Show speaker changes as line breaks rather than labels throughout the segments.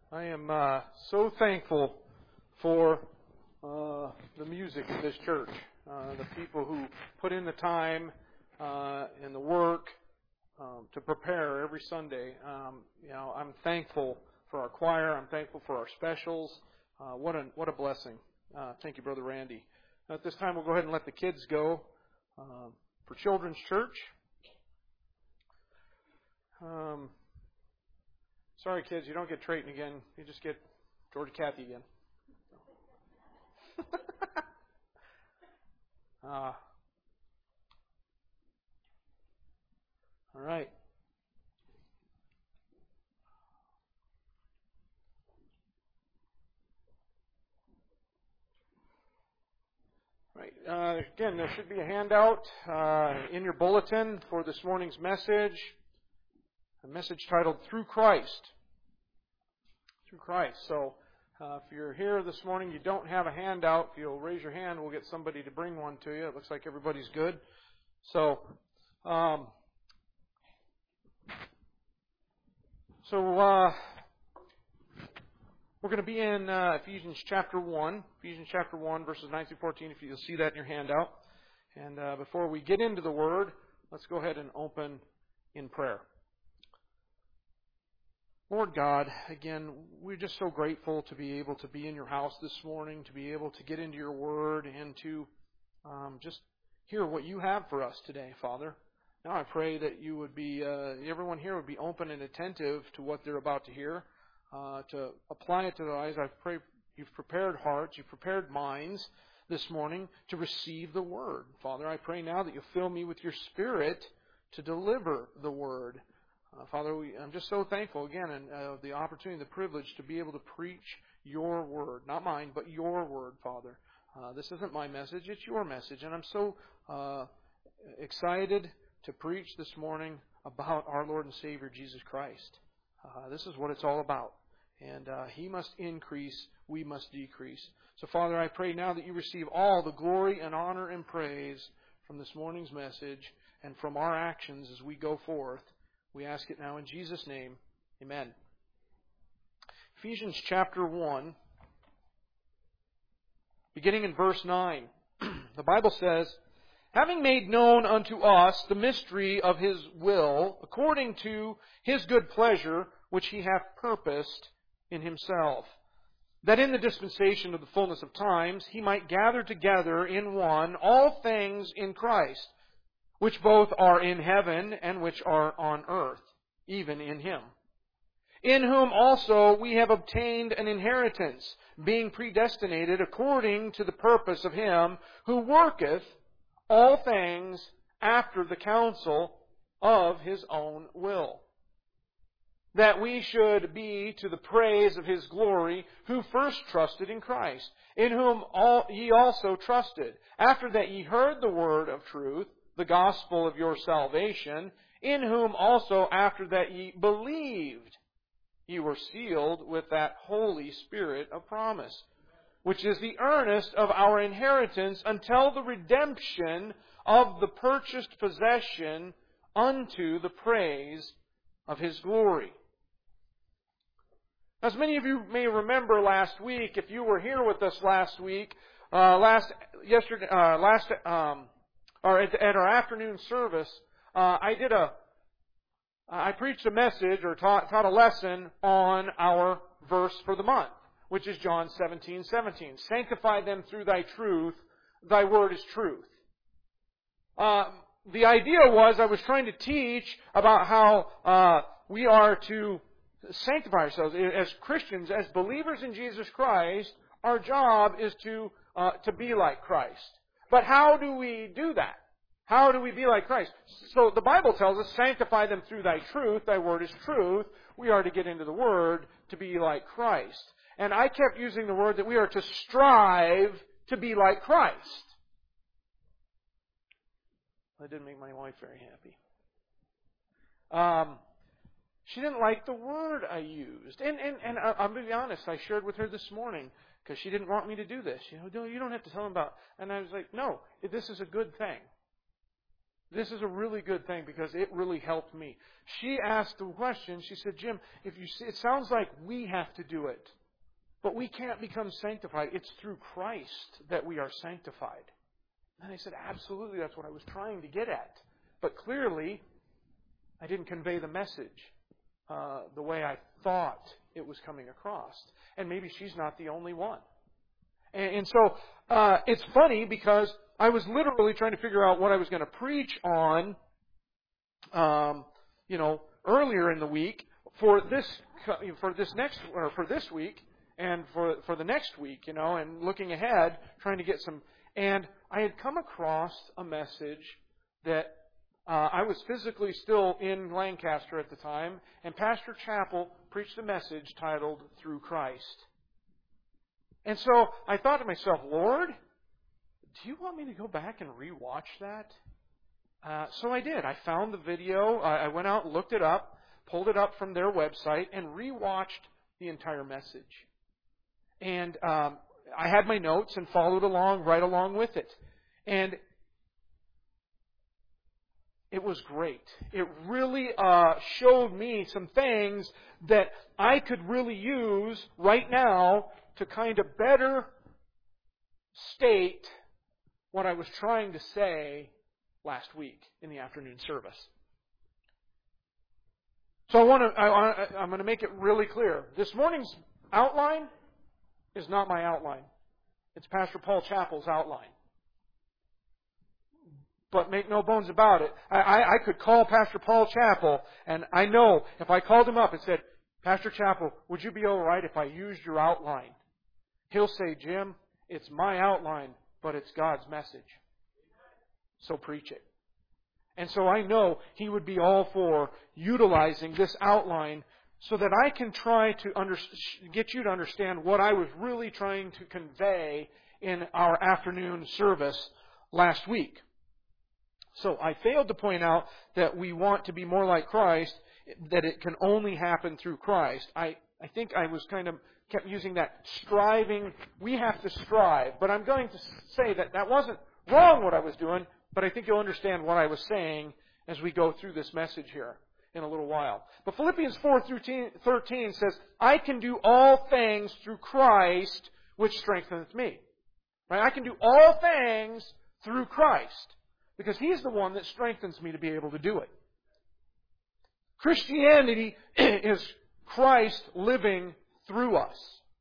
I am so thankful for the music of this church, the people who put in the time and the work to prepare every Sunday. I'm thankful for our choir. I'm thankful for our specials. What a blessing. Thank you, Brother Randy. At this time, we'll go ahead and let the kids go for Children's Church. Sorry, kids, you don't get Trayton again. You just get George Cathy again. All right. Again, there should be a handout in your bulletin for this morning's message. A message titled Through Christ. Through Christ. So, if you're here this morning, you don't have a handout, if you'll raise your hand, we'll get somebody to bring one to you. It looks like everybody's good. So, we're going to be in Ephesians chapter 1. Ephesians chapter 1, verses 9 through 14, if you'll see that in your handout. And before we get into the Word, let's go ahead and open in prayer. Lord God, again, we're just so grateful to be able to be in your house this morning, to be able to get into your Word and to just hear what you have for us today, Father. Now I pray that you would be, everyone here would be open and attentive to what they're about to hear, to apply it to their lives. I pray you've prepared hearts, you've prepared minds this morning to receive the Word. Father, I pray now that you'll fill me with your Spirit to deliver the Word. Father, I'm just so thankful again of the opportunity, the privilege to be able to preach your Word. Not mine, but your Word, Father. This isn't my message, it's your message. And I'm so excited to preach this morning about our Lord and Savior, Jesus Christ. This is what it's all about. And He must increase, we must decrease. So, Father, I pray now that you receive all the glory and honor and praise from this morning's message and from our actions as we go forth. We ask it now in Jesus' name. Amen. Ephesians chapter 1, beginning in verse 9. The Bible says, having made known unto us the mystery of His will, according to His good pleasure, which He hath purposed in Himself, that in the dispensation of the fullness of times He might gather together in one all things in Christ, which both are in heaven and which are on earth, even in Him. In whom also we have obtained an inheritance, being predestinated according to the purpose of Him who worketh all things after the counsel of His own will, that we should be to the praise of His glory, who first trusted in Christ, in whom ye also trusted, after that ye heard the word of truth, the gospel of your salvation, in whom also after that ye believed, ye were sealed with that Holy Spirit of promise, which is the earnest of our inheritance until the redemption of the purchased possession unto the praise of His glory. As many of you may remember last week, if you were here with us last week, at our afternoon service, I preached a message or taught a lesson on our verse for the month, which is John 17:17. Sanctify them through thy truth, thy word is truth. The idea was I was trying to teach about how we are to sanctify ourselves as Christians, as believers in Jesus Christ. Our job is to be like Christ. But how do we do that? How do we be like Christ? So the Bible tells us, sanctify them through thy truth, thy word is truth. We are to get into the Word to be like Christ. And I kept using the word that we are to strive to be like Christ. That didn't make my wife very happy. She didn't like the word I used. And I'm going to be honest, I shared with her this morning, because she didn't want me to do this. You don't have to tell them about. And I was like, no, this is a good thing. This is a really good thing because it really helped me. She asked the question, she said, Jim, if you see, it sounds like we have to do it. But we can't become sanctified. It's through Christ that we are sanctified. And I said, absolutely, that's what I was trying to get at. But clearly, I didn't convey the message the way I thought it was coming across. And maybe she's not the only one. And so it's funny because I was literally trying to figure out what I was going to preach on, earlier in the week for this week and for the next week, and looking ahead, trying to get some. And I had come across a message that I was physically still in Lancaster at the time, and Pastor Chappell preached a message titled "Through Christ." And so I thought to myself, Lord, do you want me to go back and rewatch that? So I did. I found the video. I went out and looked it up, pulled it up from their website, and rewatched the entire message. And I had my notes and followed along, right along with it. And it was great. It really showed me some things that I could really use right now to kind of better state what I was trying to say last week in the afternoon service. So I'm going to make it really clear. This morning's outline is not my outline. It's Pastor Paul Chappell's outline. But make no bones about it. I could call Pastor Paul Chappell, and I know if I called him up and said, Pastor Chappell, would you be all right if I used your outline? He'll say, Jim, it's my outline, but it's God's message. So preach it. And so I know he would be all for utilizing this outline so that I can try to get you to understand what I was really trying to convey in our afternoon service last week. So I failed to point out that we want to be more like Christ, that it can only happen through Christ. I think I was kept using that striving. We have to strive. But I'm going to say that wasn't wrong what I was doing, but I think you'll understand what I was saying as we go through this message here in a little while. But Philippians 4:13 says, I can do all things through Christ, which strengtheneth me. Right? I can do all things through Christ, because He's the one that strengthens me to be able to do it. Christianity is Christ living through us.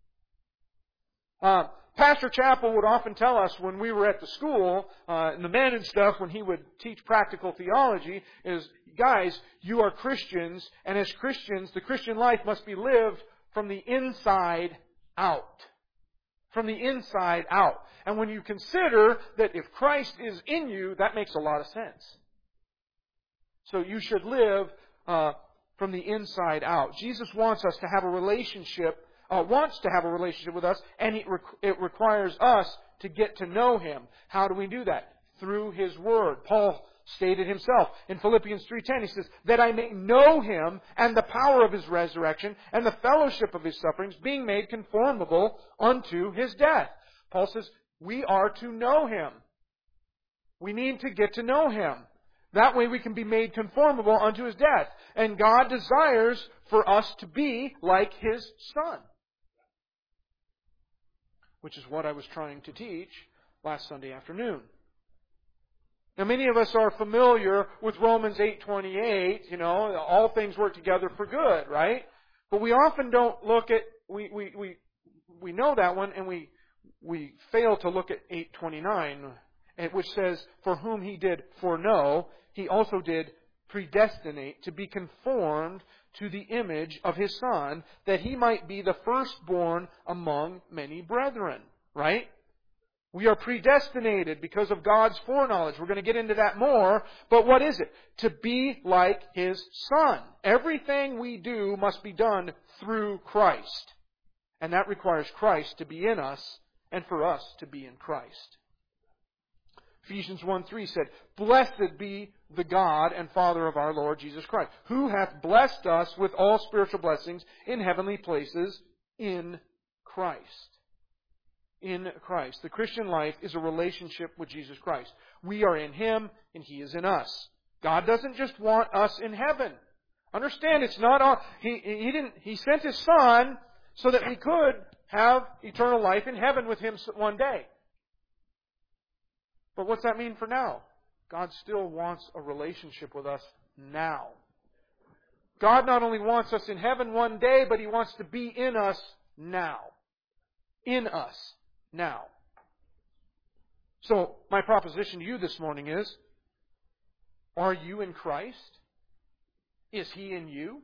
Pastor Chappell would often tell us when we were at the school, and the men and stuff, when he would teach practical theology, is, guys, you are Christians, and as Christians, the Christian life must be lived from the inside out. From the inside out. And when you consider that if Christ is in you, that makes a lot of sense. So you should live from the inside out. Jesus wants us to have a relationship, wants to have a relationship with us, and it requires us to get to know Him. How do we do that? Through His Word. Paul stated himself in Philippians 3:10, he says, that I may know Him and the power of His resurrection and the fellowship of His sufferings, being made conformable unto His death. Paul says, we are to know Him. We need to get to know Him. That way we can be made conformable unto His death. And God desires for us to be like His Son. Which is what I was trying to teach last Sunday afternoon. Now many of us are familiar with Romans 8:28, all things work together for good, right? But we often don't look at, we know that one, and we fail to look at 8:29, which says, for whom He did foreknow, He also did predestinate to be conformed to the image of His Son, that He might be the firstborn among many brethren. Right? We are predestinated because of God's foreknowledge. We're going to get into that more. But what is it? To be like His Son. Everything we do must be done through Christ. And that requires Christ to be in us and for us to be in Christ. Ephesians 1:3 said, blessed be the God and Father of our Lord Jesus Christ, who hath blessed us with all spiritual blessings in heavenly places in Christ. in Christ. The Christian life is a relationship with Jesus Christ. We are in Him and He is in us. God doesn't just want us in heaven. Understand, it's not all, He sent His Son so that we could have eternal life in heaven with Him one day. But what's that mean for now? God still wants a relationship with us now. God not only wants us in heaven one day, but He wants to be in us now. In us now. So, my proposition to you this morning is, are you in Christ? Is He in you?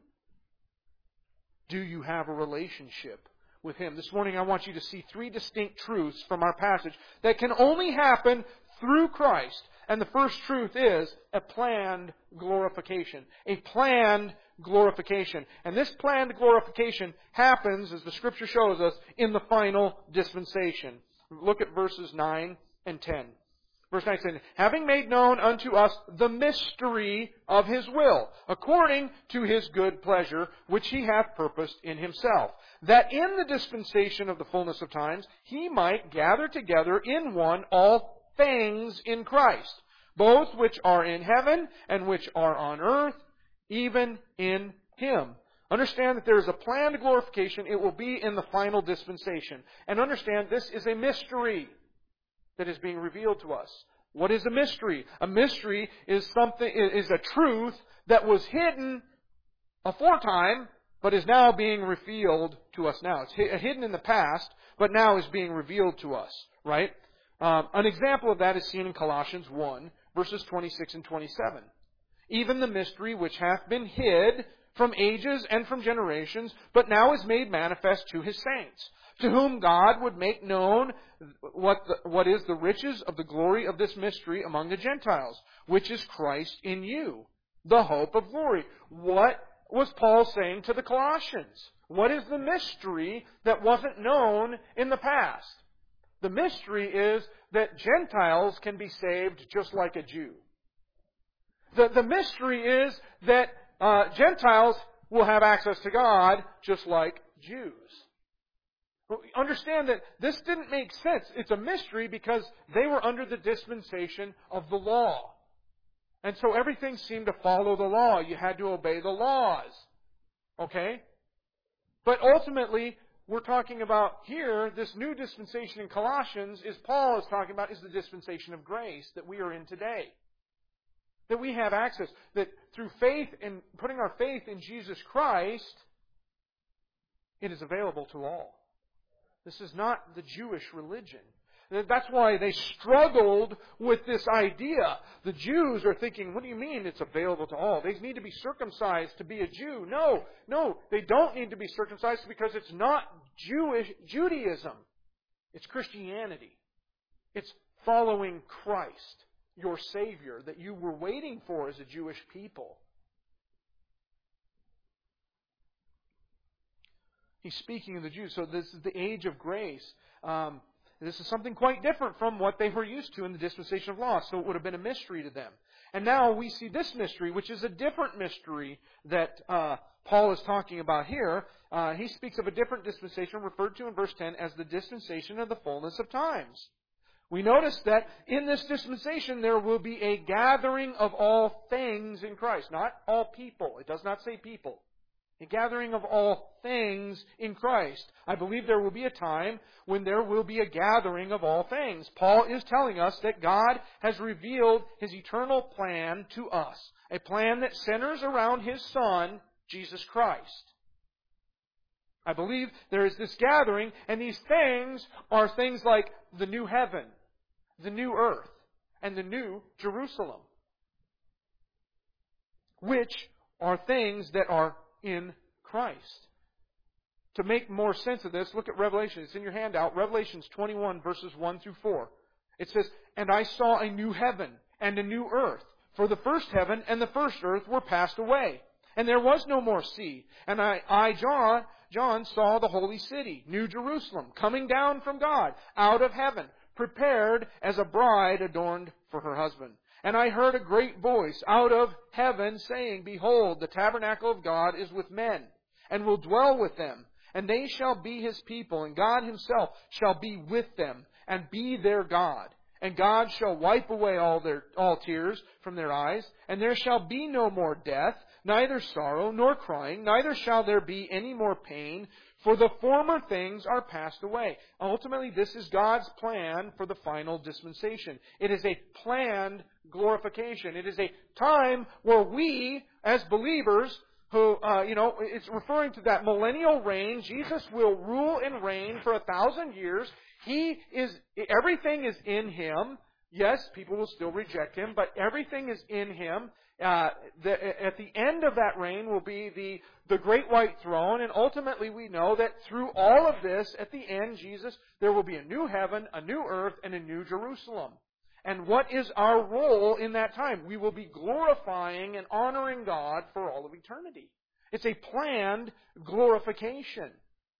Do you have a relationship with Him? This morning I want you to see three distinct truths from our passage that can only happen through Christ. And the first truth is a planned glorification. A planned glorification. And this planned glorification happens, as the Scripture shows us, in the final dispensation. Look at verses 9 and 10. Verse 9 says, having made known unto us the mystery of His will, according to His good pleasure, which He hath purposed in Himself, that in the dispensation of the fullness of times He might gather together in one all things in Christ, both which are in heaven and which are on earth, even in Him. Understand that there is a planned glorification. It will be in the final dispensation. And understand this is a mystery that is being revealed to us. What is a mystery? A mystery is a truth that was hidden aforetime, but is now being revealed to us now. It's hidden in the past, but now is being revealed to us, right? An example of that is seen in Colossians 1, verses 26 and 27. Even the mystery which hath been hid from ages and from generations, but now is made manifest to His saints, to whom God would make known what is the riches of the glory of this mystery among the Gentiles, which is Christ in you, the hope of glory. What was Paul saying to the Colossians? What is the mystery that wasn't known in the past? The mystery is that Gentiles can be saved just like a Jew. The mystery is that Gentiles will have access to God just like Jews. Understand that this didn't make sense. It's a mystery because they were under the dispensation of the law. And so everything seemed to follow the law. You had to obey the laws. Okay? But ultimately, we're talking about here, this new dispensation in Colossians, Paul is talking about, is the dispensation of grace that we are in today. That we have access. That through faith and putting our faith in Jesus Christ, it is available to all. This is not the Jewish religion. That's why they struggled with this idea. The Jews are thinking, what do you mean it's available to all? They need to be circumcised to be a Jew. No, they don't need to be circumcised because it's not Judaism. It's Christianity. It's following Christ, your Savior, that you were waiting for as a Jewish people. He's speaking of the Jews. So this is the age of grace. This is something quite different from what they were used to in the dispensation of law. So it would have been a mystery to them. And now we see this mystery, which is a different mystery that Paul is talking about here. He speaks of a different dispensation referred to in verse 10 as the dispensation of the fullness of times. We notice that in this dispensation there will be a gathering of all things in Christ. Not all people. It does not say people. A gathering of all things in Christ. I believe there will be a time when there will be a gathering of all things. Paul is telling us that God has revealed His eternal plan to us. A plan that centers around His Son, Jesus Christ. I believe there is this gathering, and these things are things like the new heaven, the new earth, and the new Jerusalem, which are things that are in Christ. To make more sense of this, look at Revelation. It's in your handout. Revelations 21, verses 1 through 4. It says, And I saw a new heaven and a new earth, for the first heaven and the first earth were passed away, and there was no more sea. And I John, saw the holy city, New Jerusalem, coming down from God, out of heaven, prepared as a bride adorned for her husband. And I heard a great voice out of heaven saying, Behold, the tabernacle of God is with men, and will dwell with them. And they shall be His people, and God Himself shall be with them, and be their God. And God shall wipe away all tears from their eyes, and there shall be no more death, neither sorrow nor crying, neither shall there be any more pain, for the former things are passed away. Ultimately, this is God's plan for the final dispensation. It is a planned glorification. It is a time where we, as believers, it's referring to that millennial reign. Jesus will rule and reign for 1,000 years. Everything is in Him. Yes, people will still reject Him, but everything is in Him. At the end of that reign will be the great white throne, and ultimately we know that through all of this, at the end, there will be a new heaven, a new earth, and a new Jerusalem. And what is our role in that time? We will be glorifying and honoring God for all of eternity. It's a planned glorification.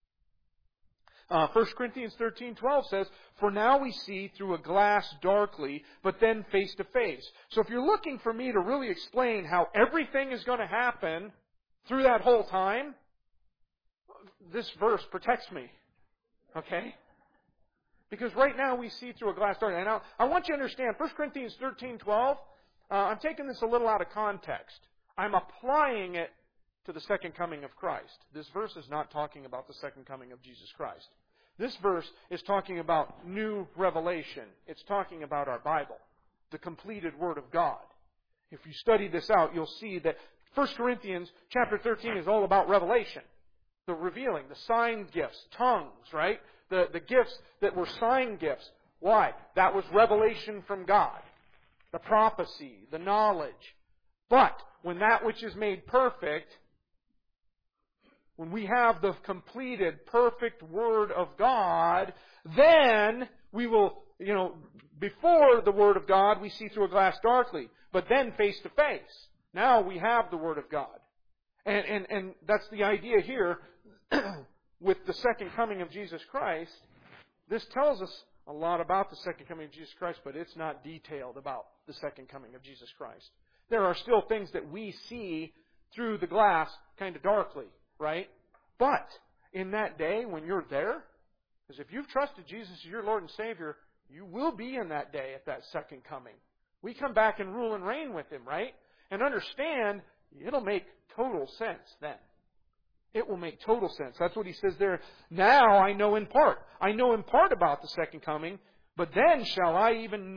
1 Corinthians 13:12 says, "For now we see through a glass darkly, but then face to face." So if you're looking for me to really explain how everything is going to happen through that whole time, this verse protects me. Okay? Because right now we see through a glass darkly. And now I want you to understand, 1 Corinthians 13:12, I'm taking this a little out of context. I'm applying it to the second coming of Christ. This verse is not talking about the second coming of Jesus Christ. This verse is talking about new revelation. It's talking about our Bible, the completed Word of God. If you study this out, you'll see that 1 Corinthians chapter 13 is all about revelation. The revealing, the sign gifts, tongues, right? The gifts that were sign gifts. Why? That was revelation from God. The prophecy, the knowledge. But when that which is made perfect, when we have the completed, perfect Word of God, then we will, before the Word of God, we see through a glass darkly. But then face to face. Now we have the Word of God. And that's the idea here with the second coming of Jesus Christ. This tells us a lot about the second coming of Jesus Christ, but it's not detailed about the second coming of Jesus Christ. There are still things that we see through the glass kind of darkly. Right? But in that day when you're there, because if you've trusted Jesus as your Lord and Savior, you will be in that day at that second coming. We come back and rule and reign with Him, right? And understand, it'll make total sense then. It will make total sense. That's what He says there. Now I know in part. I know in part about the second coming, but then shall I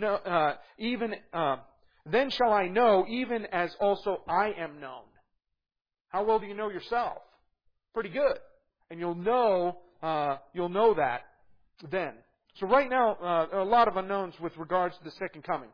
then shall I know even as also I am known. How well do you know yourself? Pretty good. And you'll know that then. So right now, there are a lot of unknowns with regards to the second coming.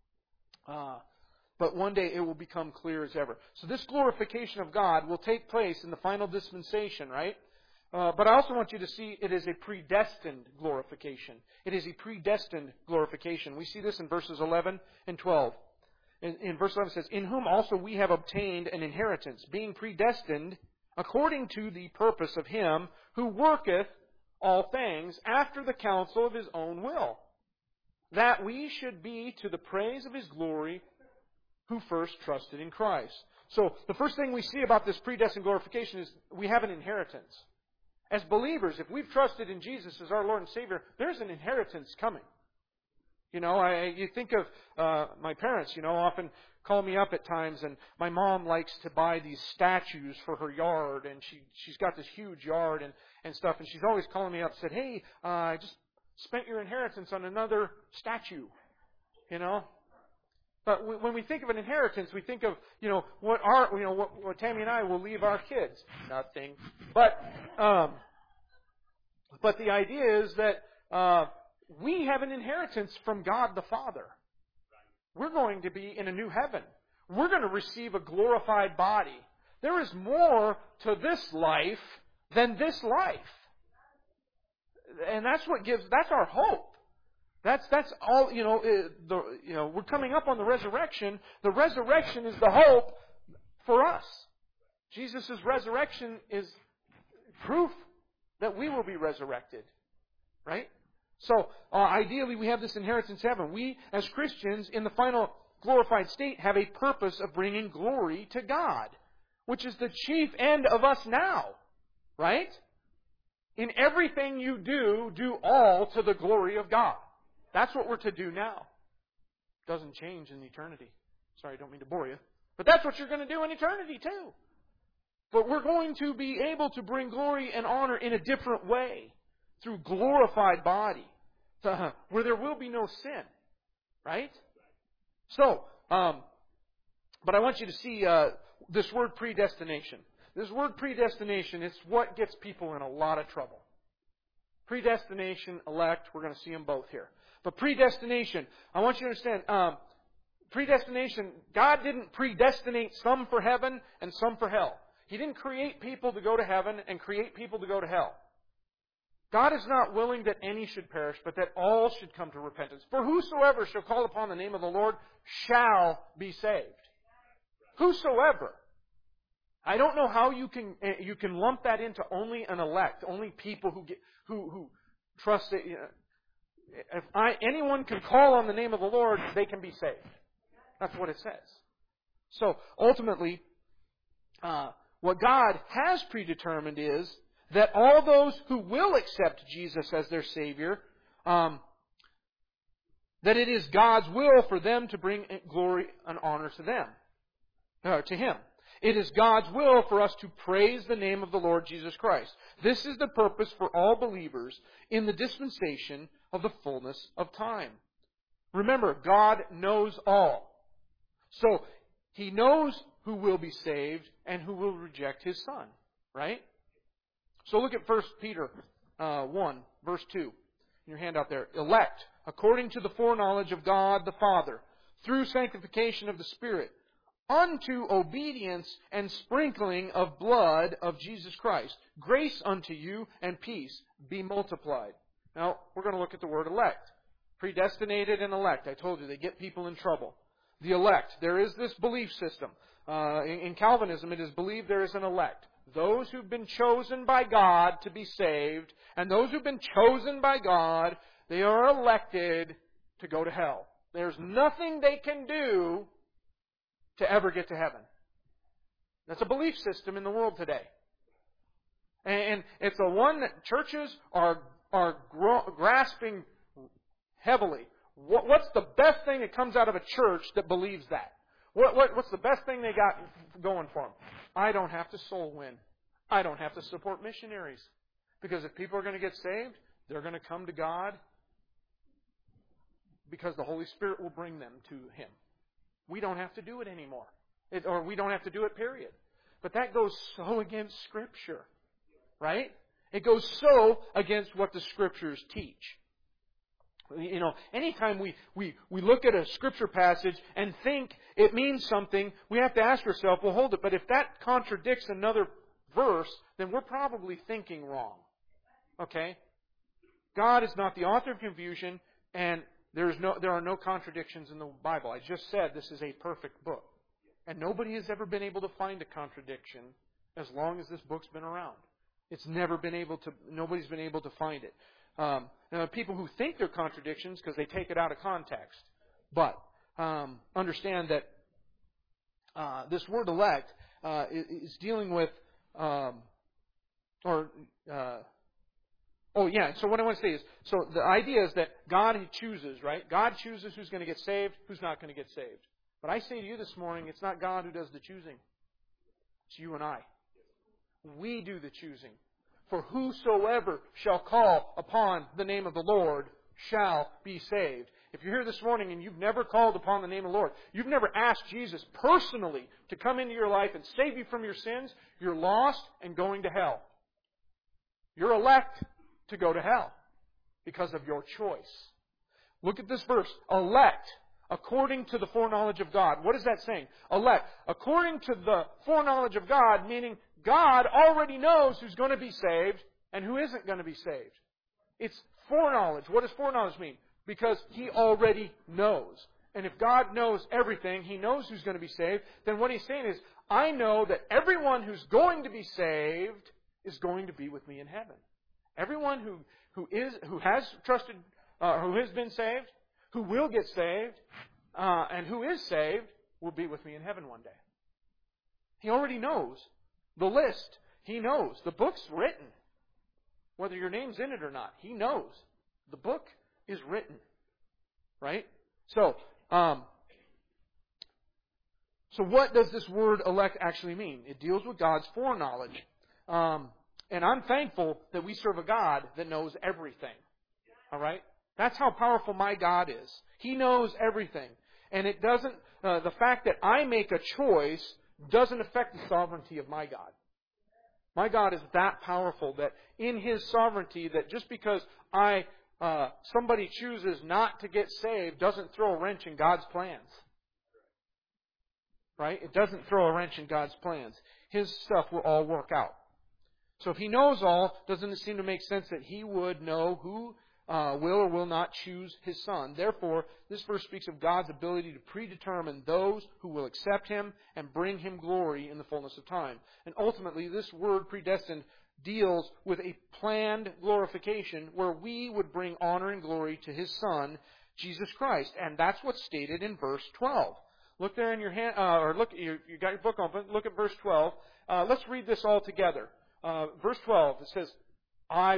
But one day it will become clear as ever. So this glorification of God will take place in the final dispensation, right? But I also want you to see it is a predestined glorification. It is a predestined glorification. We see this in verses 11 and 12. In verse 11 it says, "In whom also we have obtained an inheritance, being predestined according to the purpose of Him who worketh all things after the counsel of His own will, that we should be to the praise of His glory who first trusted in Christ." So the first thing we see about this predestined glorification is we have an inheritance. As believers, if we've trusted in Jesus as our Lord and Savior, there's an inheritance coming. You think of my parents, often call me up at times, and my mom likes to buy these statues for her yard, and she's got this huge yard and stuff, and she's always calling me up and said, "Hey, I just spent your inheritance on another statue," But when we think of an inheritance, we think of, what Tammy and I will leave our kids. Nothing. But the idea is that we have an inheritance from God the Father. We're going to be in a new heaven. We're going to receive a glorified body. There is more to this life than this life. And that's our hope. That's all, we're coming up on the resurrection. The resurrection is the hope for us. Jesus' resurrection is proof that we will be resurrected. Right? So, ideally, we have this inheritance in heaven. We, as Christians, in the final glorified state, have a purpose of bringing glory to God, which is the chief end of us now. Right? in everything you do all to the glory of God. That's what we're to do now. Doesn't change in eternity. Sorry, I don't mean to bore you. But that's what you're going to do in eternity too. But we're going to be able to bring glory and honor in a different way. Through glorified body. Where there will be no sin. Right? So, but I want you to see this word predestination. This word predestination, it's what gets people in a lot of trouble. Predestination, elect, we're going to see them both here. But predestination, I want you to understand, predestination, God didn't predestinate some for heaven and some for hell. He didn't create people to go to heaven and create people to go to hell. God is not willing that any should perish, but that all should come to repentance. For whosoever shall call upon the name of the Lord shall be saved. Whosoever. I don't know how you can lump that into only an elect, only people who trust it. If anyone can call on the name of the Lord, they can be saved. That's what it says. So ultimately, what God has predetermined is that all those who will accept Jesus as their Savior, that it is God's will for them to bring glory and honor to them, to Him. It is God's will for us to praise the name of the Lord Jesus Christ. This is the purpose for all believers in the dispensation of the fullness of time. Remember, God knows all. So, He knows who will be saved and who will reject His Son. Right? So look at 1 Peter 1, verse 2. In your handout there. Elect, according to the foreknowledge of God the Father, through sanctification of the Spirit, unto obedience and sprinkling of blood of Jesus Christ. Grace unto you and peace be multiplied. Now, we're going to look at the word elect. Predestinated and elect. I told you, they get people in trouble. The elect. There is this belief system. In Calvinism, it is believed there is an elect. Those who've been chosen by God to be saved, and those who've been chosen by God, they are elected to go to hell. There's nothing they can do to ever get to heaven. That's a belief system in the world today. And it's the one that churches are grasping heavily. What's the best thing that comes out of a church that believes that? What's the best thing they got going for them? I don't have to soul win. I don't have to support missionaries. Because if people are going to get saved, they're going to come to God because the Holy Spirit will bring them to Him. We don't have to do it anymore. Or we don't have to do it, period. But that goes so against Scripture. Right? It goes so against what the Scriptures teach. You know, anytime we look at a Scripture passage and think it means something, we have to ask ourselves, well, hold it, but if that contradicts another verse, then we're probably thinking wrong. Okay? God is not the author of confusion, and there are no contradictions in the Bible. I just said this is a perfect book. And nobody has ever been able to find a contradiction as long as this book's been around. Nobody's been able to find it. Now, people who think they're contradictions because they take it out of context. But understand that this word elect is dealing with, so what I want to say is, so the idea is that God chooses, right? God chooses who's going to get saved, who's not going to get saved. But I say to you this morning, it's not God who does the choosing. It's you and I. We do the choosing. For whosoever shall call upon the name of the Lord shall be saved. If you're here this morning and you've never called upon the name of the Lord, you've never asked Jesus personally to come into your life and save you from your sins, you're lost and going to hell. You're elect to go to hell because of your choice. Look at this verse. Elect according to the foreknowledge of God. What is that saying? Elect. According to the foreknowledge of God, meaning God already knows who's going to be saved and who isn't going to be saved. It's foreknowledge. What does foreknowledge mean? Because He already knows. And if God knows everything, He knows who's going to be saved, then what He's saying is, I know that everyone who's going to be saved is going to be with me in heaven. Everyone who has trusted, who has been saved, who will get saved, and who is saved, will be with me in heaven one day. He already knows the list. He knows. The book's written. whether your name's in it or not. He knows. The book is written. Right? So what does this word elect actually mean? It deals with God's foreknowledge. And I'm thankful that we serve a God that knows everything. All right? That's how powerful my God is. He knows everything. And it doesn't, the fact that I make a choice doesn't affect the sovereignty of my God. My God is that powerful that in His sovereignty, that just because somebody chooses not to get saved doesn't throw a wrench in God's plans. Right? It doesn't throw a wrench in God's plans. His stuff will all work out. So if He knows all, doesn't it seem to make sense that He would know who will or will not choose His Son? Therefore, this verse speaks of God's ability to predetermine those who will accept Him and bring Him glory in the fullness of time. And ultimately, this word predestined deals with a planned glorification where we would bring honor and glory to His Son, Jesus Christ. And that's what's stated in verse 12. Look there in your hand, or look, you got your book open. Look at verse 12. Let's read this all together. Verse 12, it says, oh,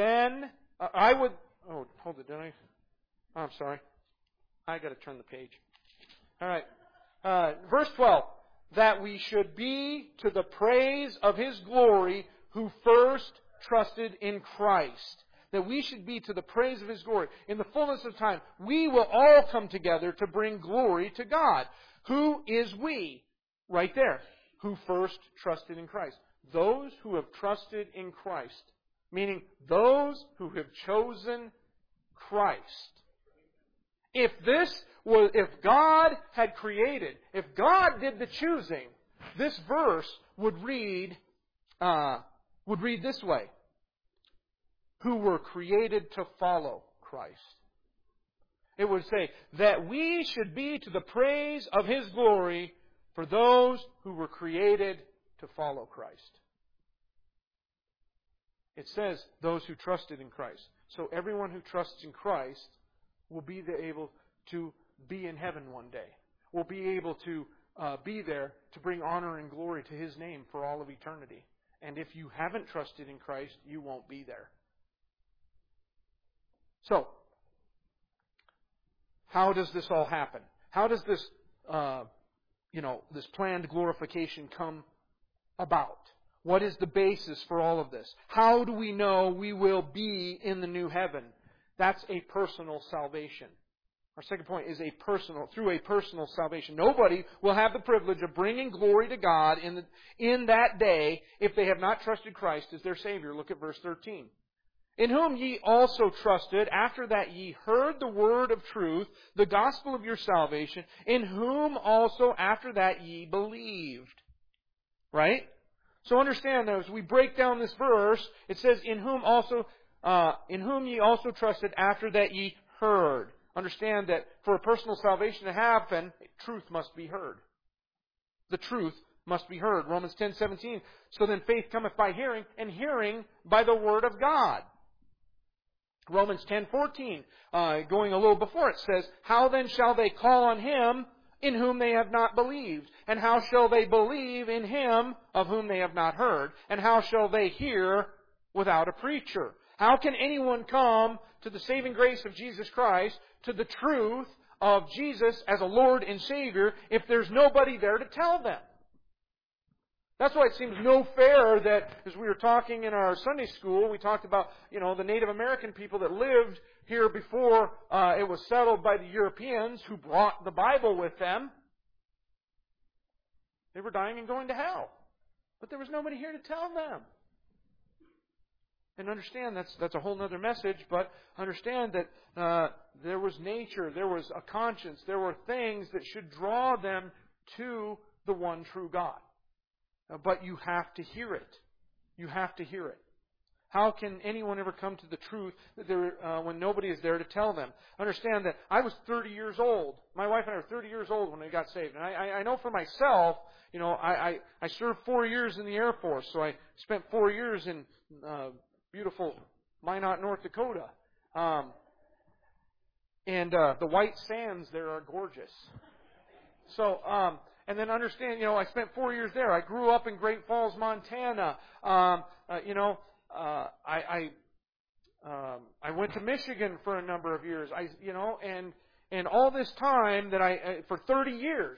hold it, didn't I? Oh, I'm sorry. I got to turn the page. All right. Verse 12, that we should be to the praise of His glory who first trusted in Christ. That we should be to the praise of His glory. In the fullness of time, we will all come together to bring glory to God. Who is we? Right there. Who first trusted in Christ. Those who have trusted in Christ. Meaning those who have chosen Christ. If God had created, if God did the choosing, this verse would read this way. Who were created to follow Christ. It would say that we should be to the praise of His glory for those who were created to follow Christ. It says those who trusted in Christ. So everyone who trusts in Christ will be able to be in heaven one day. Will be able to be there to bring honor and glory to His name for all of eternity. And if you haven't trusted in Christ, you won't be there. So, how does this all happen? How does this, this planned glorification come about? What is the basis for all of this? How do we know we will be in the new heaven? That's a personal salvation. Our second point is through a personal salvation. Nobody will have the privilege of bringing glory to God in that day if they have not trusted Christ as their Savior. Look at verse 13. In whom ye also trusted, after that ye heard the word of truth, the gospel of your salvation, in whom also after that ye believed. Right? So understand that as we break down this verse, it says, in whom ye also trusted after that ye heard. Understand that for a personal salvation to happen, truth must be heard. The truth must be heard. Romans 10:17. So then faith cometh by hearing, and hearing by the word of God. Romans 10:14, going a little before it says, how then shall they call on Him in whom they have not believed? And how shall they believe in Him of whom they have not heard? And how shall they hear without a preacher? How can anyone come to the saving grace of Jesus Christ, to the truth of Jesus as a Lord and Savior, if there's nobody there to tell them? That's why it seems no fair that, as we were talking in our Sunday school, we talked about, the Native American people that lived here before it was settled by the Europeans who brought the Bible with them. They were dying and going to hell. But there was nobody here to tell them. And understand, that's a whole other message, but understand that there was nature, there was a conscience, there were things that should draw them to the one true God. But you have to hear it. You have to hear it. How can anyone ever come to the truth when nobody is there to tell them? Understand that I was 30 years old. My wife and I were 30 years old when we got saved. And I know for myself, I served 4 years in the Air Force. So I spent 4 years in beautiful Minot, North Dakota. And the white sands there are gorgeous. So, and then understand, I spent 4 years there. I grew up in Great Falls, Montana. I I went to Michigan for a number of years. And all this time that for 30 years,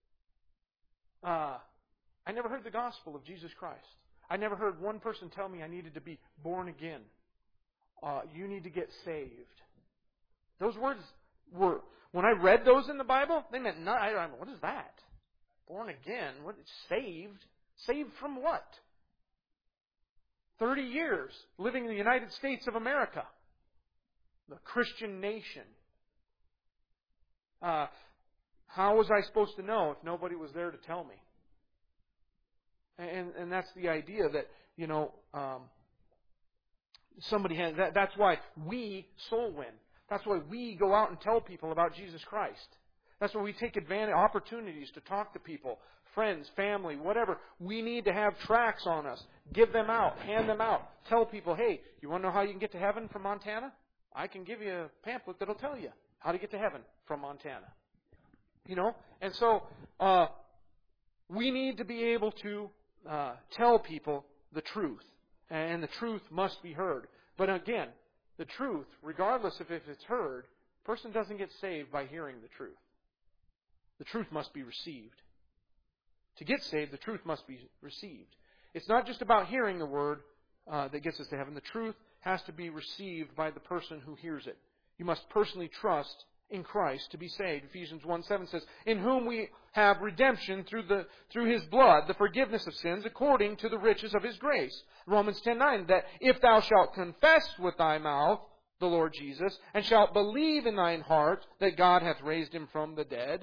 I never heard the gospel of Jesus Christ. I never heard one person tell me I needed to be born again. You need to get saved. Those words were, when I read those in the Bible, they meant nothing. What is that? Born again? What? Saved? Saved from what? 30 years living in the United States of America, the Christian nation. How was I supposed to know if nobody was there to tell me? And that's the idea that, somebody has. That's why we soul win. That's why we go out and tell people about Jesus Christ. That's why we take opportunities to talk to people, friends, family, whatever. We need to have tracts on us. Give them out. Hand them out. Tell people, hey, you want to know how you can get to heaven from Montana? I can give you a pamphlet that'll tell you how to get to heaven from Montana. And so we need to be able to tell people the truth. And the truth must be heard. But again, the truth, regardless of if it's heard, a person doesn't get saved by hearing the truth. The truth must be received. To get saved, the truth must be received. It's not just about hearing the word that gets us to heaven. The truth has to be received by the person who hears it. You must personally trust in Christ to be saved. Ephesians 1:7 says, in whom we have redemption through His blood, the forgiveness of sins, according to the riches of His grace. Romans 10:9, that if thou shalt confess with thy mouth the Lord Jesus, and shalt believe in thine heart that God hath raised Him from the dead,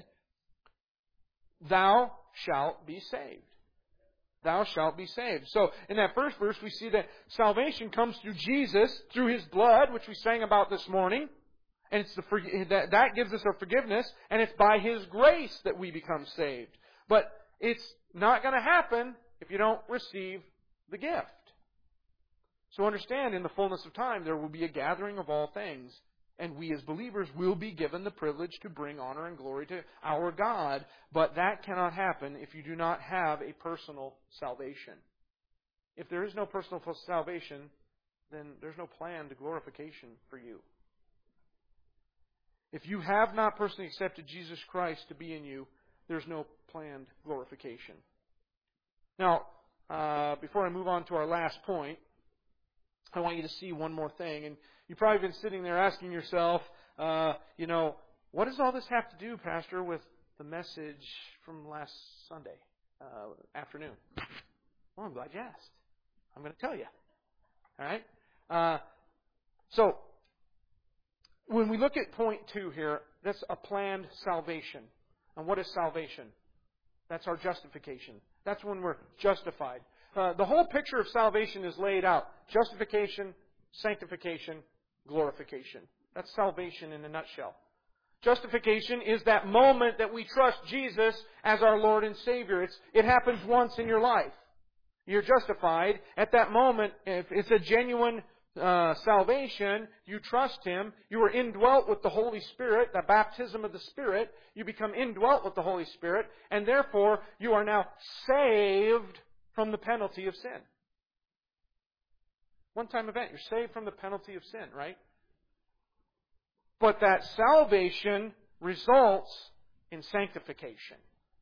thou shalt be saved. Thou shalt be saved. So, in that first verse, we see that salvation comes through Jesus, through His blood, which we sang about this morning. And it's that gives us our forgiveness, and it's by His grace that we become saved. But it's not going to happen if you don't receive the gift. So understand, in the fullness of time, there will be a gathering of all things, and we as believers will be given the privilege to bring honor and glory to our God. But that cannot happen if you do not have a personal salvation. If there is no personal salvation, then there's no plan to glorification for you. If you have not personally accepted Jesus Christ to be in you, there's no planned glorification. Now, before I move on to our last point, I want you to see one more thing. And you've probably been sitting there asking yourself, what does all this have to do, Pastor, with the message from last Sunday afternoon? Well, I'm glad you asked. I'm going to tell you. All right? So, when we look at point 2 here, that's a planned salvation. And what is salvation? That's our justification. That's when we're justified. The whole picture of salvation is laid out. Justification, sanctification, glorification. That's salvation in a nutshell. Justification is that moment that we trust Jesus as our Lord and Savior. It happens once in your life. You're justified. At that moment, if it's a genuine salvation, you trust Him, you are indwelt with the Holy Spirit, the baptism of the Spirit, you become indwelt with the Holy Spirit, and therefore you are now saved from the penalty of sin. One-time event, you're saved from the penalty of sin, right? But that salvation results in sanctification.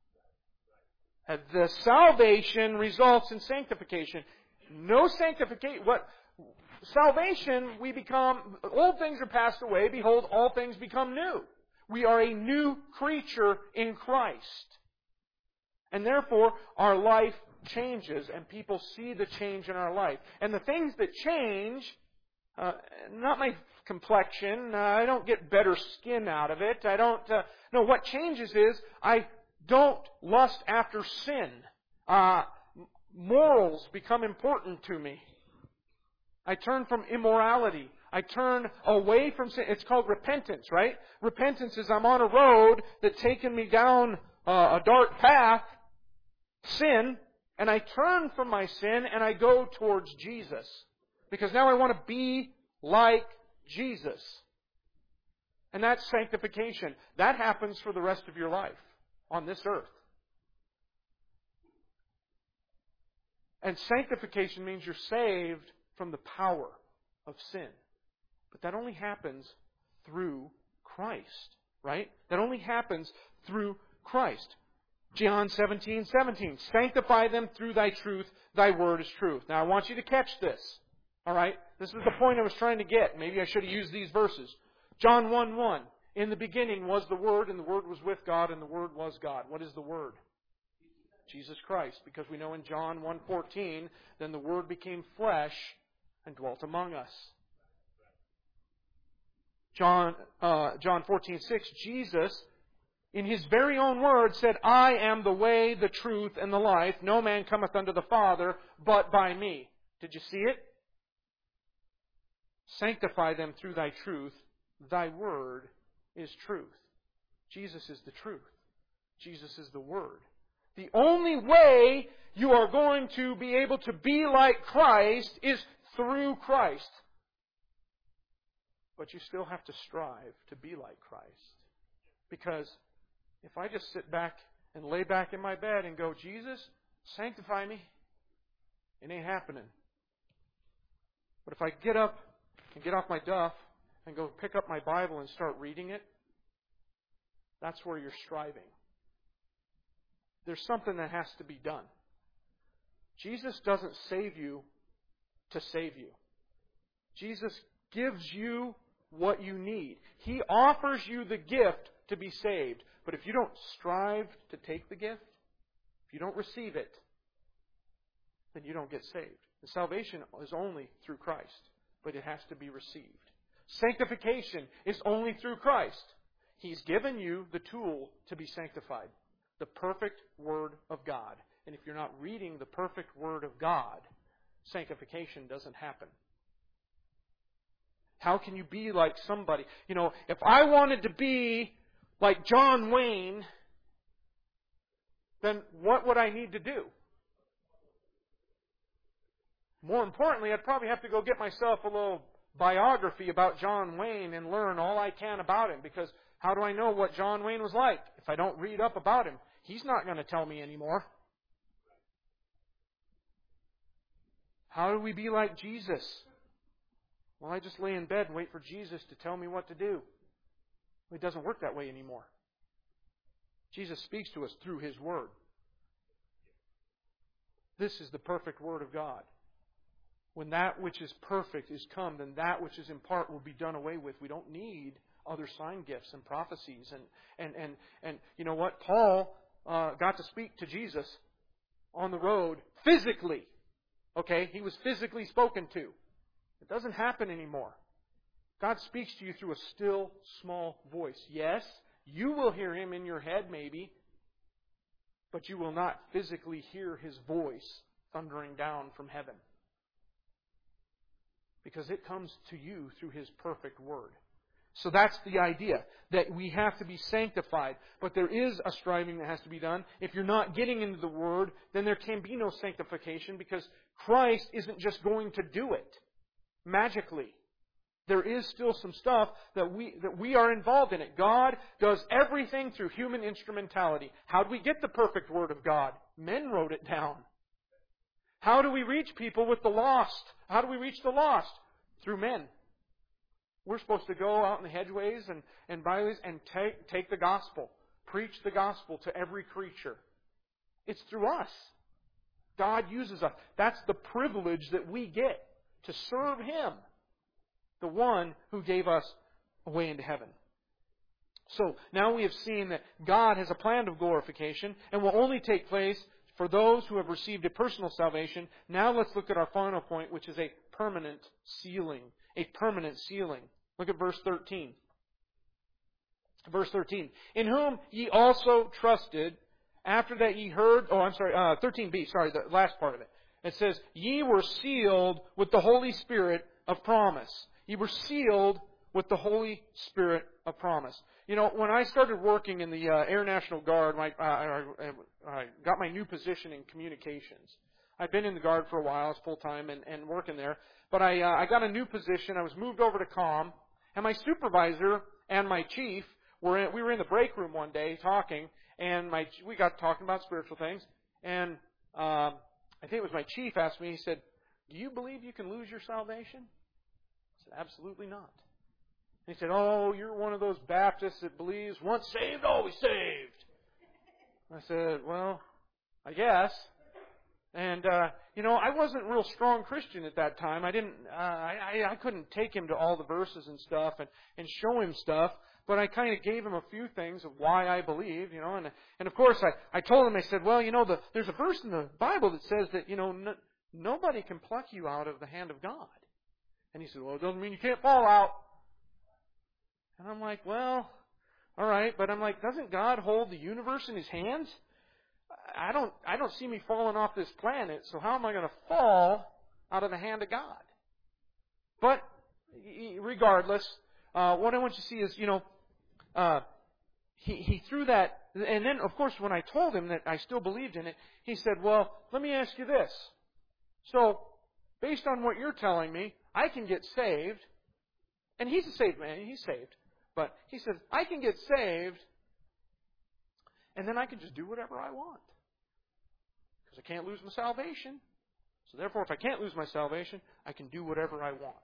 The salvation results in sanctification. No sanctification. Salvation, we become, old things are passed away, behold, all things become new. We are a new creature in Christ. And therefore, our life changes, and people see the change in our life. And the things that change, not my complexion, I don't get better skin out of it, no, what changes is, I don't lust after sin. Morals become important to me. I turn from immorality. I turn away from sin. It's called repentance, right? Repentance is I'm on a road that's taken me down a dark path, sin, and I turn from my sin and I go towards Jesus. Because now I want to be like Jesus. And that's sanctification. That happens for the rest of your life on this earth. And sanctification means you're saved from the power of sin. But that only happens through Christ, right? That only happens through Christ. John 17:17. Sanctify them through thy truth. Thy word is truth. Now I want you to catch this. All right? This is the point I was trying to get. Maybe I should have used these verses. John 1:1. In the beginning was the Word, and the Word was with God, and the Word was God. What is the Word? Jesus Christ. Because we know in John 1:14, then the Word became flesh and dwelt among us. John 14:6, Jesus, in His very own words, said, I am the way, the truth, and the life. No man cometh unto the Father but by me. Did you see it? Sanctify them through thy truth. Thy word is truth. Jesus is the truth. Jesus is the Word. The only way you are going to be able to be like Christ is through Christ. But you still have to strive to be like Christ. Because if I just sit back and lay back in my bed and go, Jesus, sanctify me, it ain't happening. But if I get up and get off my duff and go pick up my Bible and start reading it, that's where you're striving. There's something that has to be done. Jesus doesn't save you to save you. Jesus gives you what you need. He offers you the gift to be saved. But if you don't strive to take the gift, if you don't receive it, then you don't get saved. The salvation is only through Christ, but it has to be received. Sanctification is only through Christ. He's given you the tool to be sanctified, the perfect Word of God. And if you're not reading the perfect Word of God, sanctification doesn't happen. How can you be like somebody? You know, if I wanted to be like John Wayne, then what would I need to do? More importantly, I'd probably have to go get myself a little biography about John Wayne and learn all I can about him. Because how do I know what John Wayne was like if I don't read up about him? He's not going to tell me anymore. How do we be like Jesus? Well, I just lay in bed and wait for Jesus to tell me what to do. It doesn't work that way anymore. Jesus speaks to us through His Word. This is the perfect Word of God. When that which is perfect is come, then that which is in part will be done away with. We don't need other sign gifts and prophecies. And you know what? Paul got to speak to Jesus on the road physically. Okay? He was physically spoken to. It doesn't happen anymore. God speaks to you through a still, small voice. Yes, you will hear Him in your head maybe, but you will not physically hear His voice thundering down from heaven. Because it comes to you through His perfect Word. So that's the idea, that we have to be sanctified. But there is a striving that has to be done. If you're not getting into the Word, then there can be no sanctification, because Christ isn't just going to do it magically. There is still some stuff that we are involved in it. God does everything through human instrumentality. How do we get the perfect Word of God? Men wrote it down. How do we reach people with the lost? How do we reach the lost? Through men. We're supposed to go out in the hedgeways and byways and take the gospel. Preach the gospel to every creature. It's through us. God uses us. That's the privilege that we get, to serve Him, the one who gave us a way into heaven. So now we have seen that God has a plan of glorification and will only take place for those who have received a personal salvation. Now let's look at our final point, which is a permanent sealing. A permanent sealing. Look at verse 13. Verse 13. In whom ye also trusted, after that ye heard... 13b, the last part of it. It says, ye were sealed with the Holy Spirit of promise. Ye were sealed with the Holy Spirit of promise. You know, when I started working in the Air National Guard, I got my new position in communications. I'd been in the Guard for a while, I was full-time and working there. But I got a new position. I was moved over to comm. And my supervisor and my chief, we were in the break room one day talking. And we got talking about spiritual things. And I think it was my chief asked me, he said, do you believe you can lose your salvation? I I said, absolutely not. And he said, oh, you're one of those Baptists that believes once saved, always saved. I said, well, I guess. And, I wasn't a real strong Christian at that time. I couldn't take him to all the verses and stuff and show him stuff. But I kind of gave him a few things of why I believe, and of course I told him, I said, well, there's a verse in the Bible that says that, nobody can pluck you out of the hand of God. And he said, well, it doesn't mean you can't fall out. And I'm like, well, all right, but I'm like, doesn't God hold the universe in His hands? I don't see me falling off this planet, so how am I going to fall out of the hand of God? But regardless, what I want you to see is, he threw that, and then, of course, when I told him that I still believed in it, he said, well, let me ask you this. So, based on what you're telling me, I can get saved, and he's a saved man, he's saved, but he says, I can get saved, and then I can just do whatever I want. Because I can't lose my salvation. So therefore, if I can't lose my salvation, I can do whatever I want.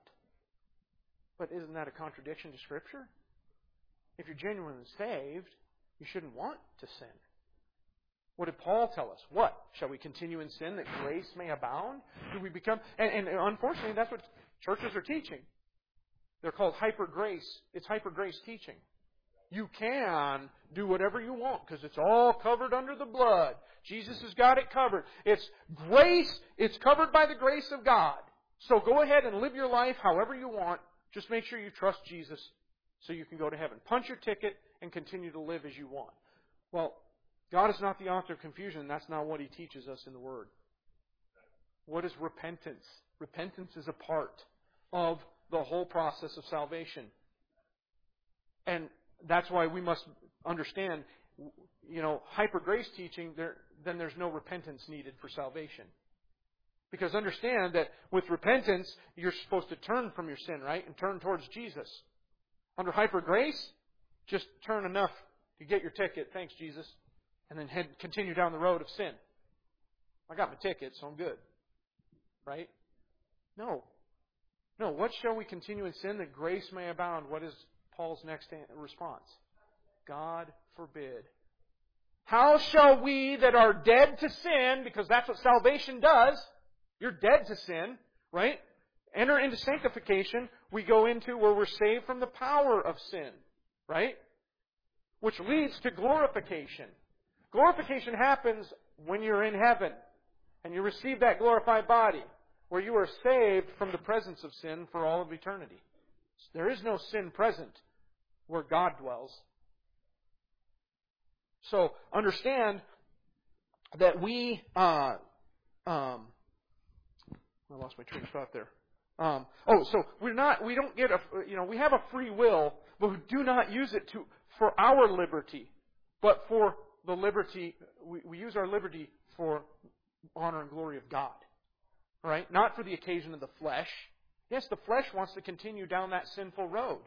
But isn't that a contradiction to Scripture? If you're genuinely saved, you shouldn't want to sin. What did Paul tell us? What? Shall we continue in sin that grace may abound? Do we become... And unfortunately, that's what churches are teaching. They're called hyper grace. It's hyper grace teaching. You can do whatever you want because it's all covered under the blood. Jesus has got it covered. It's grace. It's covered by the grace of God. So go ahead and live your life however you want. Just make sure you trust Jesus so you can go to heaven. Punch your ticket and continue to live as you want. Well, God is not the author of confusion. That's not what He teaches us in the Word. What is repentance? Repentance is a part of the whole process of salvation. And that's why we must understand, hyper grace teaching, then there's no repentance needed for salvation. Because understand that with repentance, you're supposed to turn from your sin, right? And turn towards Jesus. Under hyper grace, just turn enough to get your ticket, thanks Jesus, and then continue down the road of sin. I got my ticket, so I'm good. Right? No. What shall we continue in sin that grace may abound? What is Paul's next response? God forbid. How shall we that are dead to sin, because that's what salvation does, you're dead to sin, right? Enter into sanctification. We go into where we're saved from the power of sin, right? Which leads to glorification. Glorification happens when you're in heaven and you receive that glorified body, where you are saved from the presence of sin for all of eternity. There is no sin present where God dwells. So understand that we I lost my train of thought there. So we don't get we have a free will, but we do not use it for our liberty, but for the liberty, we use our liberty for honor and glory of God. All right? Not for the occasion of the flesh. Yes, the flesh wants to continue down that sinful road.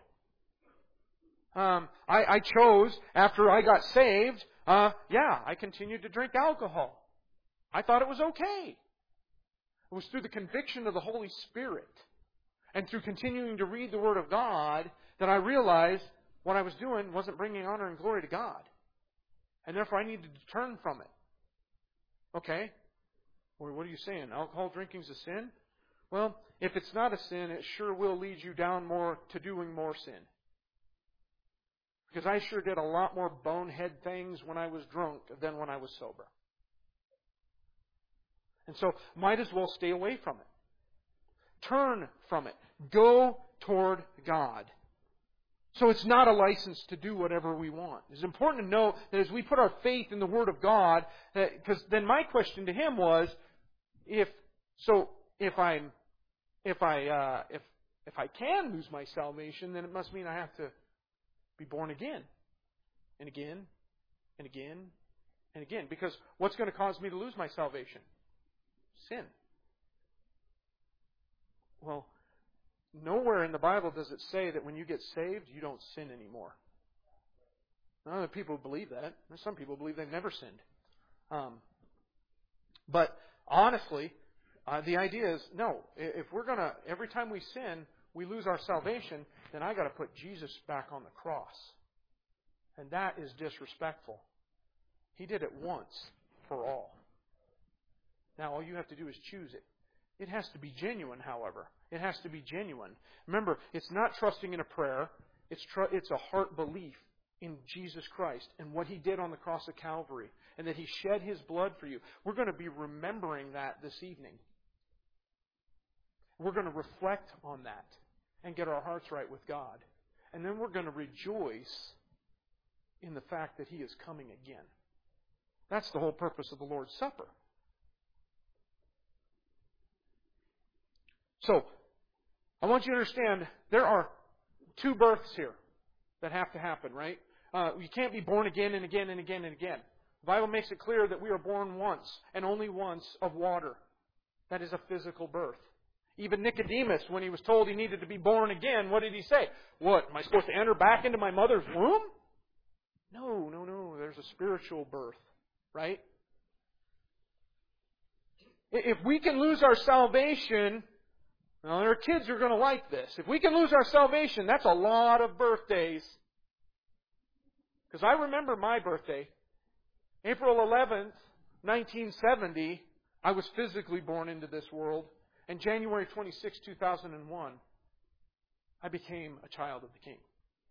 I chose, after I got saved, I continued to drink alcohol. I thought it was okay. It was through the conviction of the Holy Spirit and through continuing to read the Word of God that I realized what I was doing wasn't bringing honor and glory to God. And therefore I needed to turn from it. Okay? Well, what are you saying? Alcohol drinking is a sin? Well, if it's not a sin, it sure will lead you down more to doing more sin. Because I sure did a lot more bonehead things when I was drunk than when I was sober. And so, might as well stay away from it. Turn from it. Go toward God. So it's not a license to do whatever we want. It's important to know that as we put our faith in the Word of God, because then my question to him was, if I can lose my salvation, then it must mean I have to be born again, and again, and again, and again. Because what's going to cause me to lose my salvation? Sin. Well, nowhere in the Bible does it say that when you get saved, you don't sin anymore. Other people believe that. There's some people believe they've never sinned. But honestly, the idea is, no, if we're going to, every time we sin, we lose our salvation, then I got to put Jesus back on the cross. And that is disrespectful. He did it once for all. Now all you have to do is choose it. It has to be genuine, however. It has to be genuine. Remember, it's not trusting in a prayer. It's a heart belief in Jesus Christ and what He did on the cross of Calvary and that He shed His blood for you. We're going to be remembering that this evening. We're going to reflect on that and get our hearts right with God. And then we're going to rejoice in the fact that He is coming again. That's the whole purpose of the Lord's Supper. So, I want you to understand there are two births here that have to happen, right? You can't be born again and again and again and again. The Bible makes it clear that we are born once and only once of water. That is a physical birth. Even Nicodemus, when he was told he needed to be born again, what did he say? What, am I supposed to enter back into my mother's womb? No. There's a spiritual birth, right? If we can lose our salvation, now there are kids who are going to like this. If we can lose our salvation, that's a lot of birthdays. Because I remember my birthday. April 11th, 1970, I was physically born into this world. And January 26, 2001, I became a child of the King.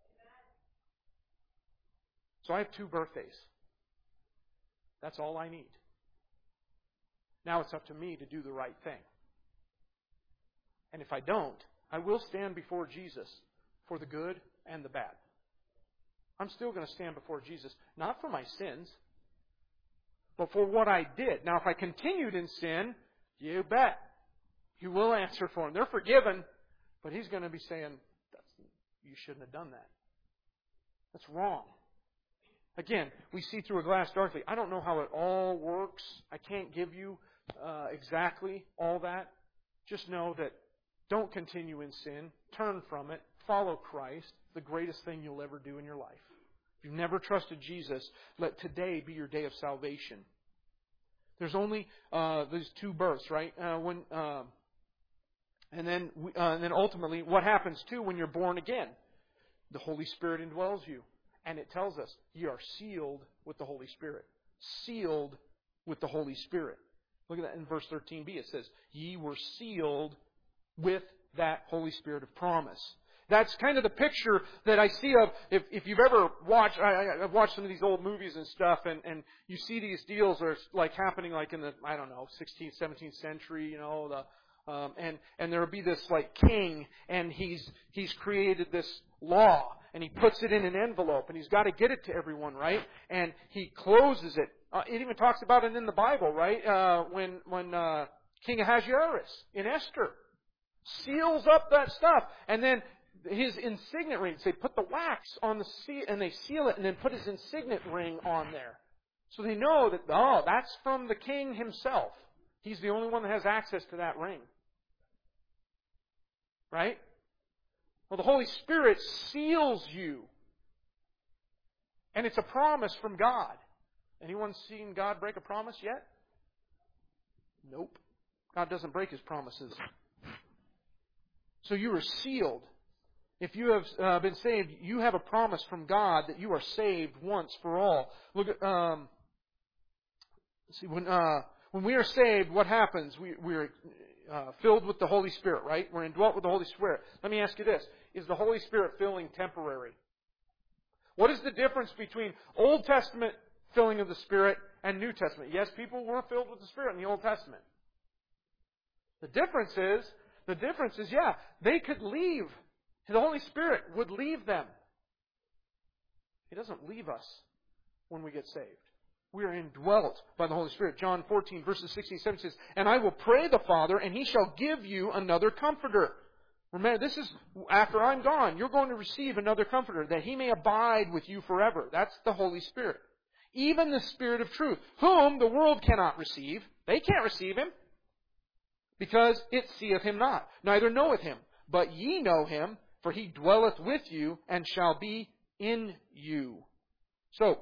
So I have two birthdays. That's all I need. Now it's up to me to do the right thing. And if I don't, I will stand before Jesus for the good and the bad. I'm still going to stand before Jesus, not for my sins, but for what I did. Now, if I continued in sin, you bet, He will answer for them. They're forgiven, but He's going to be saying, you shouldn't have done that. That's wrong. Again, we see through a glass darkly. I don't know how it all works. I can't give you exactly all that. Just know that don't continue in sin. Turn from it. Follow Christ, the greatest thing you'll ever do in your life. If you've never trusted Jesus, let today be your day of salvation. There's only these two births, right? And then ultimately, what happens too when you're born again? The Holy Spirit indwells you. And it tells us, ye are sealed with the Holy Spirit. Sealed with the Holy Spirit. Look at that in verse 13b. It says, ye were sealed with that Holy Spirit of promise. That's kind of the picture that I see of, if you've ever watched, I've watched some of these old movies and stuff, and you see these deals that are like happening like in the, 16th, 17th century, and there'll be this like king, and he's created this law, and he puts it in an envelope, and he's got to get it to everyone, right? And he closes it. It even talks about it in the Bible, right? When King Ahasuerus in Esther seals up that stuff, and then his insignet ring, they put the wax on the seal, and they seal it, and then put his insignet ring on there. So they know that, that's from the king himself. He's the only one that has access to that ring. Right? Well, the Holy Spirit seals you. And it's a promise from God. Anyone seen God break a promise yet? Nope. God doesn't break His promises. So you are sealed. If you have been saved, you have a promise from God that you are saved once for all. Look at, when we are saved, what happens? We're filled with the Holy Spirit, right? We're indwelt with the Holy Spirit. Let me ask you this. Is the Holy Spirit filling temporary? What is the difference between Old Testament filling of the Spirit and New Testament? Yes, people were filled with the Spirit in the Old Testament. The difference is, they could leave. The Holy Spirit would leave them. He doesn't leave us when we get saved. We are indwelt by the Holy Spirit. John 14, verses 16 and 17 says, and I will pray the Father, and He shall give you another Comforter. Remember, this is after I'm gone. You're going to receive another Comforter, that He may abide with you forever. That's the Holy Spirit. Even the Spirit of truth, whom the world cannot receive. They can't receive Him, because it seeth Him not, neither knoweth Him. But ye know Him, for He dwelleth with you, and shall be in you. So,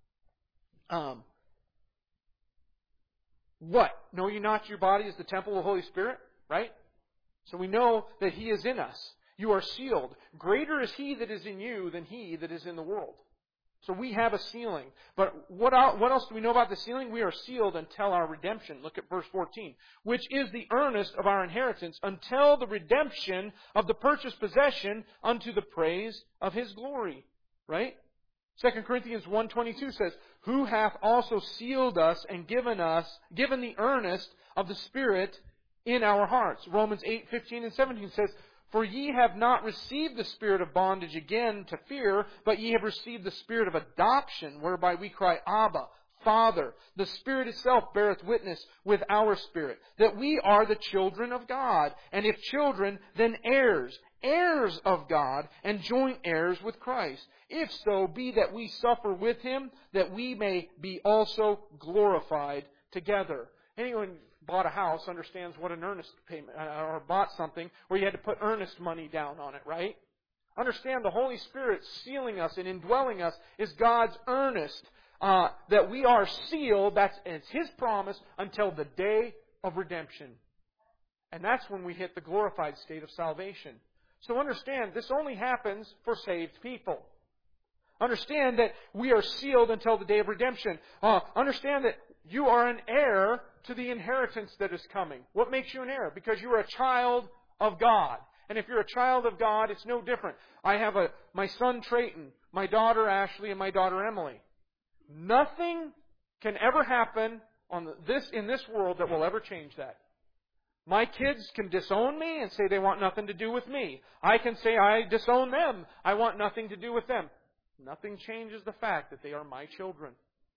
what? Know ye not your body is the temple of the Holy Spirit? Right? So we know that He is in us. You are sealed. Greater is He that is in you than he that is in the world. So we have a sealing. But what else do we know about the sealing? We are sealed until our redemption. Look at verse 14. Which is the earnest of our inheritance until the redemption of the purchased possession unto the praise of His glory. Right? 2 Corinthians 1:22 says, Who hath also sealed us and given the earnest of the Spirit in our hearts. Romans 8:15 and 17 says, For ye have not received the spirit of bondage again to fear, but ye have received the spirit of adoption, whereby we cry, Abba, Father. The Spirit itself beareth witness with our spirit, that we are the children of God. And if children, then heirs, heirs of God, and joint heirs with Christ. If so be that we suffer with Him, that we may be also glorified together. Anyone bought a house understands what an earnest payment, or bought something where you had to put earnest money down on it, right? Understand the Holy Spirit sealing us and indwelling us is God's earnest, that we are sealed, it's His promise, until the day of redemption. And that's when we hit the glorified state of salvation. So understand, this only happens for saved people. Understand that we are sealed until the day of redemption. Understand that you are an heir to the inheritance that is coming. What makes you an heir? Because you are a child of God. And if you're a child of God, it's no different. I have my son Trayton, my daughter Ashley, and my daughter Emily. Nothing can ever happen in this world that will ever change that. My kids can disown me and say they want nothing to do with me. I can say I disown them. I want nothing to do with them. Nothing changes the fact that they are my children.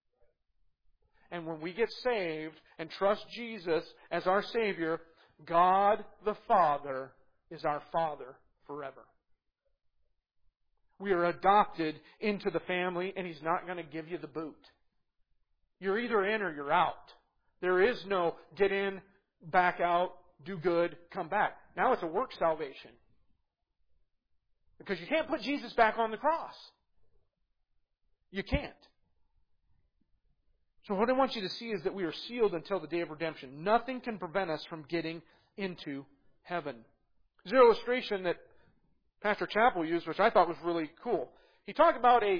And when we get saved and trust Jesus as our Savior, God the Father is our Father forever. We are adopted into the family, and He's not going to give you the boot. You're either in or you're out. There is no get in, back out, do good, come back. Now it's a work salvation. Because you can't put Jesus back on the cross. You can't. So what I want you to see is that we are sealed until the day of redemption. Nothing can prevent us from getting into heaven. There's an illustration that Pastor Chappell used, which I thought was really cool. He talked about a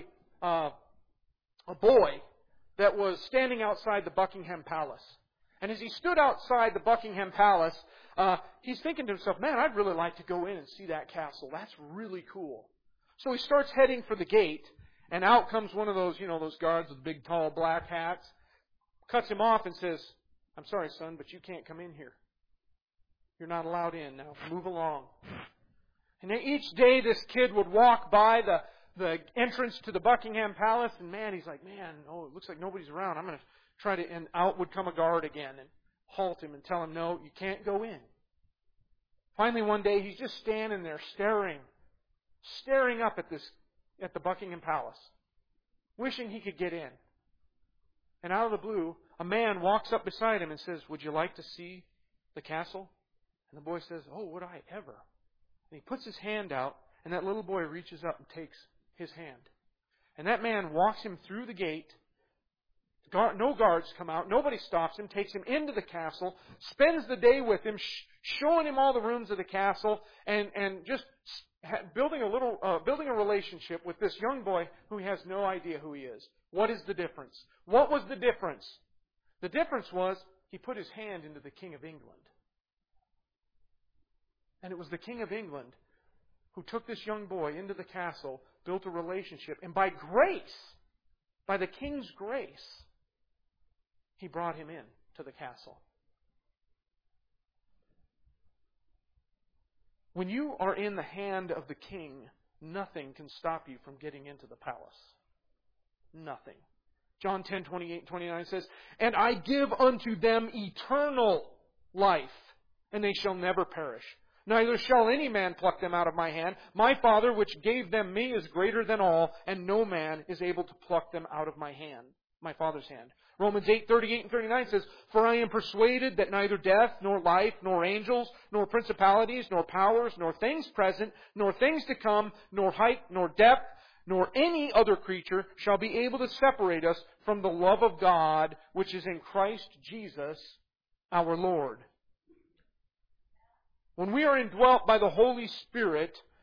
boy that was standing outside the Buckingham Palace. And as he stood outside the Buckingham Palace, he's thinking to himself, man, I'd really like to go in and see that castle. That's really cool. So he starts heading for the gate, and out comes one of those guards with big, tall, black hats, cuts him off and says, I'm sorry, son, but you can't come in here. You're not allowed in now. Move along. And each day this kid would walk by the entrance to the Buckingham Palace, and man, he's like, it looks like nobody's around. I'm going to try to, and out would come a guard again and halt him and tell him, no, you can't go in. Finally, one day, he's just standing there staring up at the Buckingham Palace, wishing he could get in. And out of the blue, a man walks up beside him and says, would you like to see the castle? And the boy says, oh, would I ever? And he puts his hand out, and that little boy reaches up and takes his hand. And that man walks him through the gate. No guards come out. Nobody stops him. Takes him into the castle. Spends the day with him, showing him all the rooms of the castle, and just building a relationship with this young boy who has no idea who he is. What is the difference? What was the difference? The difference was he put his hand into the King of England. And it was the King of England who took this young boy into the castle, built a relationship, and by grace, by the King's grace, he brought him in to the castle. When you are in the hand of the King, nothing can stop you from getting into the palace. Nothing. John 10:28-29 says, And I give unto them eternal life, and they shall never perish. Neither shall any man pluck them out of my hand. My Father which gave them me is greater than all, and no man is able to pluck them out of my hand, my Father's hand. Romans 8:38-39 says, For I am persuaded that neither death, nor life, nor angels, nor principalities, nor powers, nor things present, nor things to come, nor height, nor depth, nor any other creature shall be able to separate us from the love of God, which is in Christ Jesus our Lord. When we are indwelt by the Holy Spirit,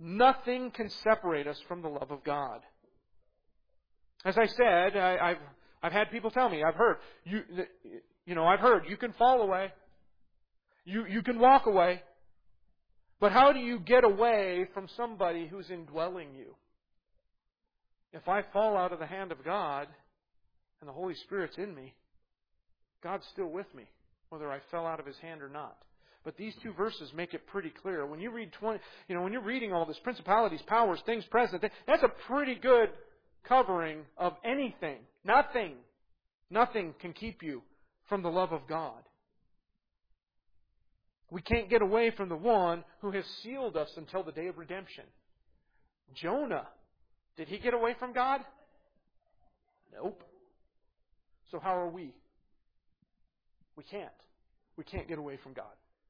Nothing can separate us from the love of God. As I said, I've had people tell me, I've heard you can fall away, you can walk away, but how do you get away from somebody who's indwelling you? If I fall out of the hand of God and the Holy Spirit's in me, God's still with me, whether I fell out of His hand or not. But these two verses make it pretty clear. When you read when you're reading all this, principalities, powers, things present, that's a pretty good covering of anything. Nothing can keep you from the love of God. We can't get away from the one who has sealed us until the day of redemption. Jonah, did he get away from God? Nope. So how are we? We can't. We can't get away from God.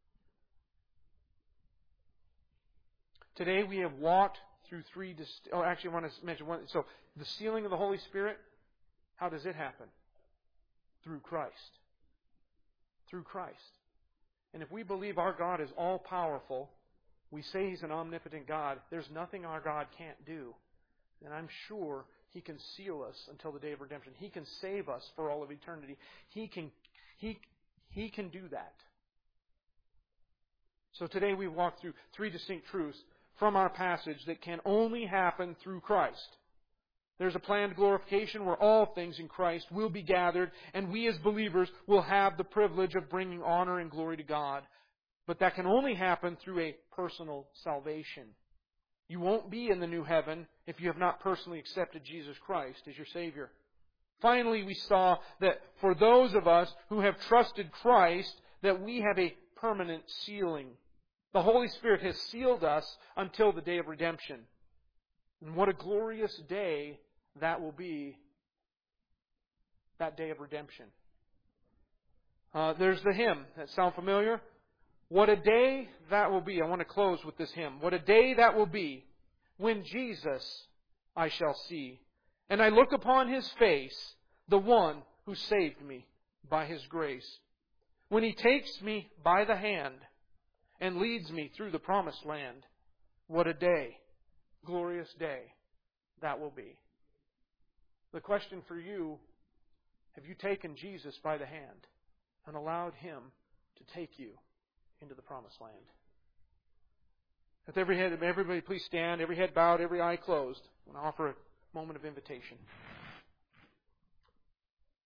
Today we have walked through I want to mention one. So the sealing of the Holy Spirit, how does it happen? Through Christ. Through Christ. And if we believe our God is all-powerful, we say He's an omnipotent God, there's nothing our God can't do. And I'm sure He can seal us until the day of redemption. He can save us for all of eternity. He can do that. So today we walk through three distinct truths from our passage that can only happen through Christ. There's a planned glorification where all things in Christ will be gathered, and we as believers will have the privilege of bringing honor and glory to God. But that can only happen through a personal salvation. You won't be in the new heaven if you have not personally accepted Jesus Christ as your Savior. Finally, we saw that for those of us who have trusted Christ, that we have a permanent sealing. The Holy Spirit has sealed us until the day of redemption. And what a glorious day that will be, that day of redemption. There's the hymn. That sound familiar? What a day that will be. I want to close with this hymn. What a day that will be when Jesus I shall see. And I look upon His face, the one who saved me by His grace. When He takes me by the hand and leads me through the promised land. What a day, glorious day that will be. The question for you, have you taken Jesus by the hand and allowed Him to take you into the promised land? With every head, everybody please stand, every head bowed, every eye closed. I want to offer a moment of invitation.